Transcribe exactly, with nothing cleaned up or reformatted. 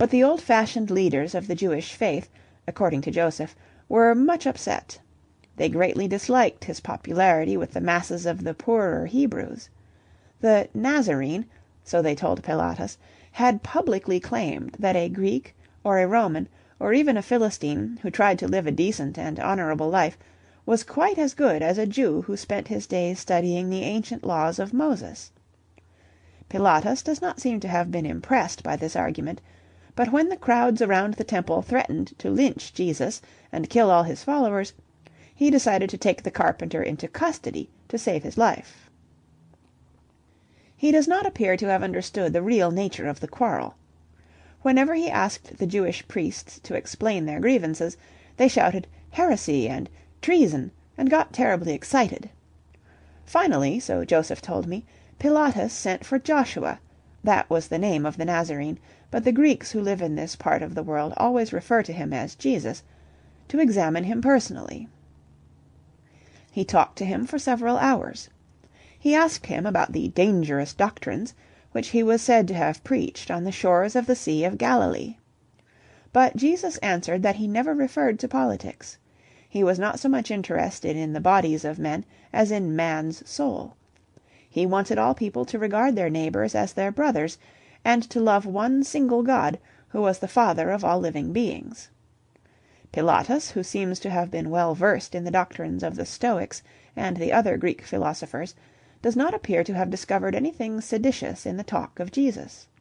But the old-fashioned leaders of the Jewish faith, according to Joseph, were much upset. They greatly disliked his popularity with the masses of the poorer Hebrews. The Nazarene, so they told Pilatus, had publicly claimed that a Greek or a Roman or even a Philistine who tried to live a decent and honorable life was quite as good as a Jew who spent his days studying the ancient laws of Moses. Pilatus does not seem to have been impressed by this argument, but when the crowds around the temple threatened to lynch Jesus and kill all his followers, he decided to take the carpenter into custody to save his life. He does not appear to have understood the real nature of the quarrel. Whenever he asked the Jewish priests to explain their grievances, they shouted heresy and treason and got terribly excited. Finally, so Joseph told me, Pilatus sent for Joshua, that was the name of the Nazarene, but the Greeks who live in this part of the world always refer to him as Jesus, to examine him personally. He talked to him for several hours. He asked him about the dangerous doctrines which he was said to have preached on the shores of the Sea of Galilee. But Jesus answered that he never referred to politics. He was not so much interested in the bodies of men as in man's soul. He wanted all people to regard their neighbors as their brothers, and to love one single God, who was the Father of all living beings. Pilatus, who seems to have been well versed in the doctrines of the Stoics and the other Greek philosophers, does not appear to have discovered anything seditious in the talk of Jesus.